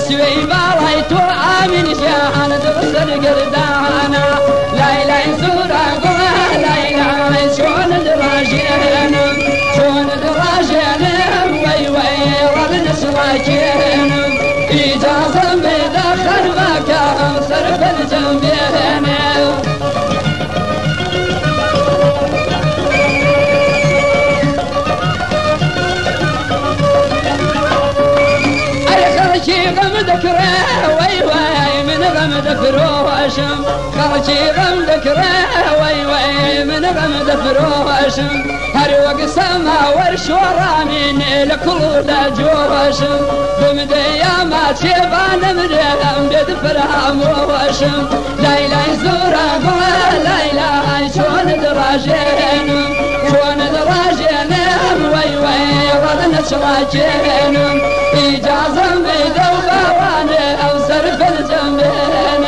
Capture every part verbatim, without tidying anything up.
سوي بالايتو آمن جهان درسل قردانا لا إله زورا قوة لا إله شون دراجين شون دراجين وي وي رد نسلاكين إجازة بدخل مكان صرف الجنبين ذكره وي وي من غم ذكروشم خرجي غم ذكره وي وي من غم ذكروشم هر وقت سما ورش ورامين لكل جوشم بمديا ما تشبان مريم بدفرام وشم لا إله زورا قوة لا إله شون دراجين شون دراجين وي وي ردنا شراجين إجازة بدوبة وانا أوسر في الجنبين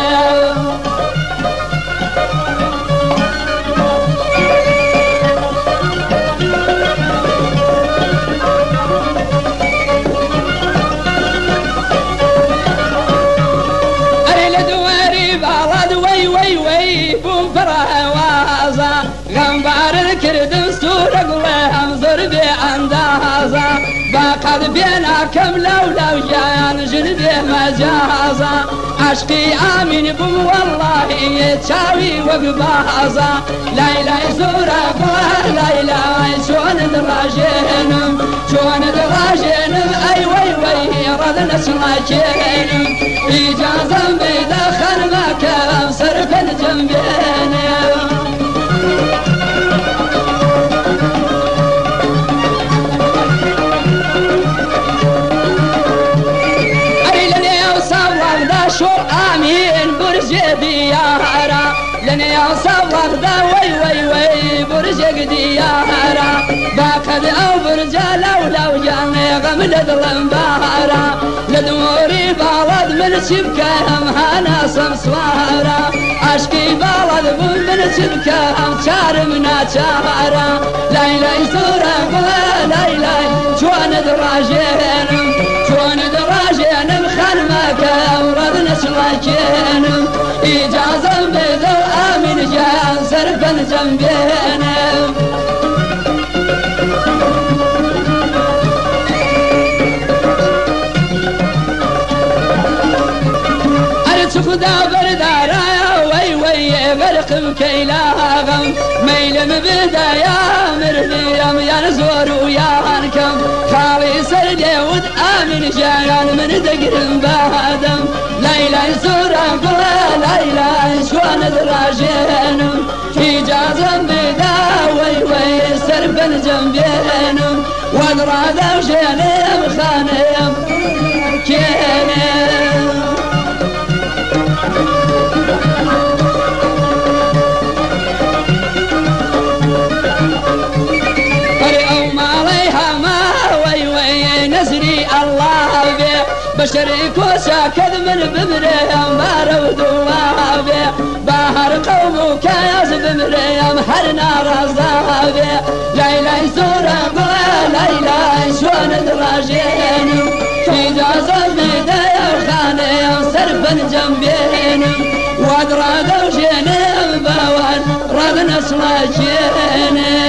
أريل دواري بالاد وي وي وي بوم فرح وازا غنبار الكردن سورة قوة أمزر بأندازا باقد بينا كم لو لو جان جنبه مجازا عشقي آمين بم والله يتشاوي وقبازا لا إله زورا قوة لا إله شون دراجين شون دراجين أي وي وي ردنا سلاكين إجازة بدخل مكان صرف الجنبين شو آمين برج ديارا لني أصور ذا وي وي وي برج ديارا باكد أو برج لو لو جاني غمل ظلم بارا لدموري بالد من شبكة هم هانا سمسوارا عشقي بالد من شبكة هم شار منا شارا لا إله زورا قوة لا إله شوان دراجين شوان دراجين مخانمك وردنا سلاكين إجازة بدو آمن جان صرفا جنبين أرتف دا بردارا وي وي غرق كيلاغم ميلم بدايا مرثيم يا نزور ويا هنكم خالي سردود آمن جان من دقر بادم لا إله زورا قوة لا إله شوان دراجين إجازة بدا وي وي سرفا جنبين ودرا دوجين خانم كينم بشريك وساكد من بمريم بارود وابي باهر قومك يا بمريم حرنا رزابي لا إله زورا قوة لا إله شوان دراجين إجازة بدايا خاني صرفا جنبين وادرا دوجين باوان ردنا سلاجين